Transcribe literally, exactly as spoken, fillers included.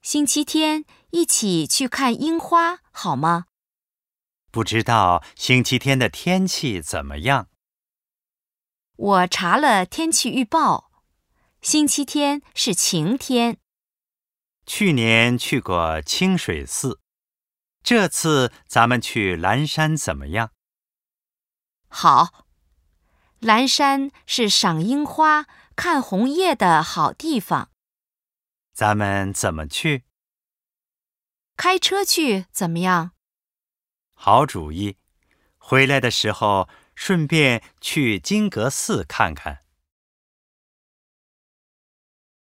星期天一起去看樱花，好吗？ 不知道星期天的天气怎么样？ 我查了天气预报，星期天是晴天。 去年去过清水寺，这次咱们去蓝山怎么样？ 好，蓝山是赏樱花、看红叶的好地方。 咱们怎么去？ 开车去怎么样？ 好主意，回来的时候顺便去金阁寺看看。